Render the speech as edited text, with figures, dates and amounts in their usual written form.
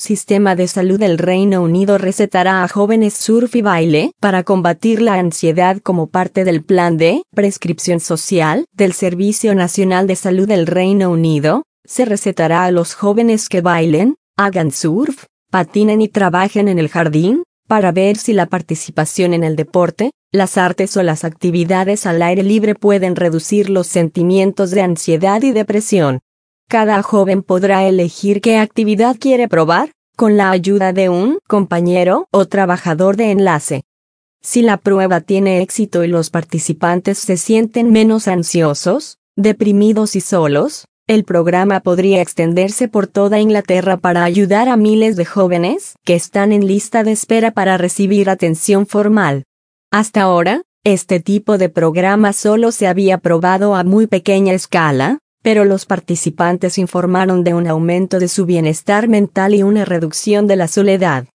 Sistema de Salud del Reino Unido recetará a jóvenes surf y baile para combatir la ansiedad como parte del plan de prescripción social del Servicio Nacional de Salud del Reino Unido. Se recetará a los jóvenes que bailen, hagan surf, patinen y trabajen en el jardín, para ver si la participación en el deporte, las artes o las actividades al aire libre pueden reducir los sentimientos de ansiedad y depresión. Cada joven podrá elegir qué actividad quiere probar, con la ayuda de un compañero o trabajador de enlace. Si la prueba tiene éxito y los participantes se sienten menos ansiosos, deprimidos y solos, el programa podría extenderse por toda Inglaterra para ayudar a miles de jóvenes que están en lista de espera para recibir atención formal. Hasta ahora, este tipo de programa solo se había probado a muy pequeña escala, pero los participantes informaron de un aumento de su bienestar mental y una reducción de la soledad.